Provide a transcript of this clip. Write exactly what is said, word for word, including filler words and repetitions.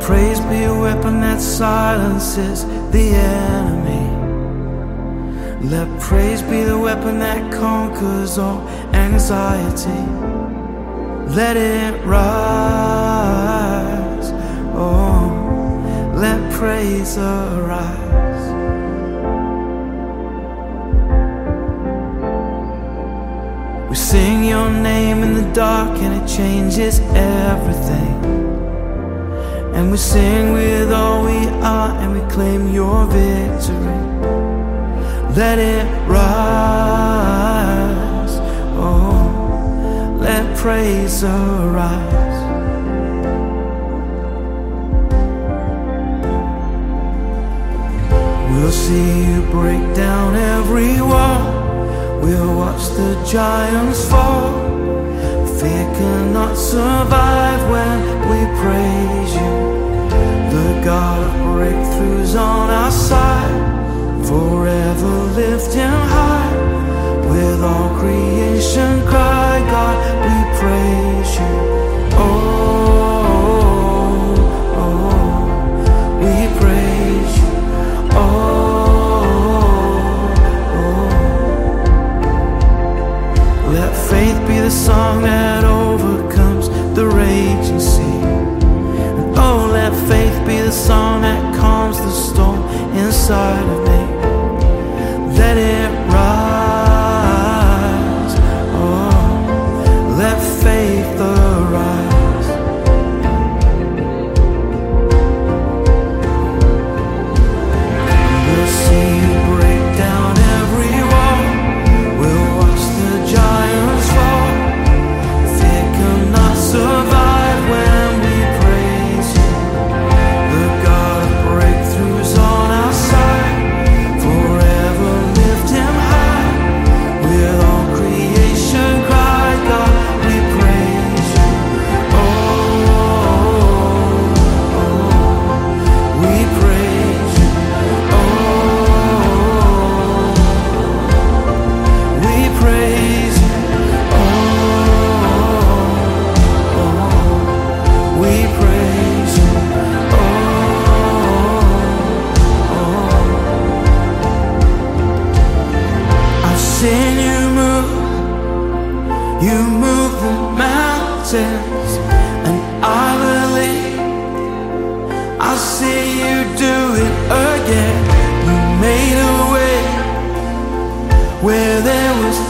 praise be a weapon that silences the enemy. Let praise be the weapon that conquers all anxiety. Let it rise, oh, let praise arise. We sing your name in the dark and it changes everything. And we sing with all we are and we claim your victory. Let it rise, oh, let praise arise. We'll see you break down every wall. We'll watch the giants fall. Fear cannot survive when we praise you. The God of breakthroughs on our side, forever lifting high. With all creation cry, God, we praise you. Oh, oh, we praise you. Oh, oh. Let faith be the song that overcomes the raging sea. And oh, let faith be the song that calms the storm inside of me. Let it rise, oh, let faith arise. We'll see you break down every wall. We'll watch the giants fall. Fear cannot survive when we praise you. The God of breakthroughs on our side, forever lift him high. With all creation cry, God, we praise you. Oh, oh, we praise you. Oh, we praise you. Oh, we praise you. Oh, I've seen you move, you move the mountains, and I believe I'll see you do it again. You made a way where there was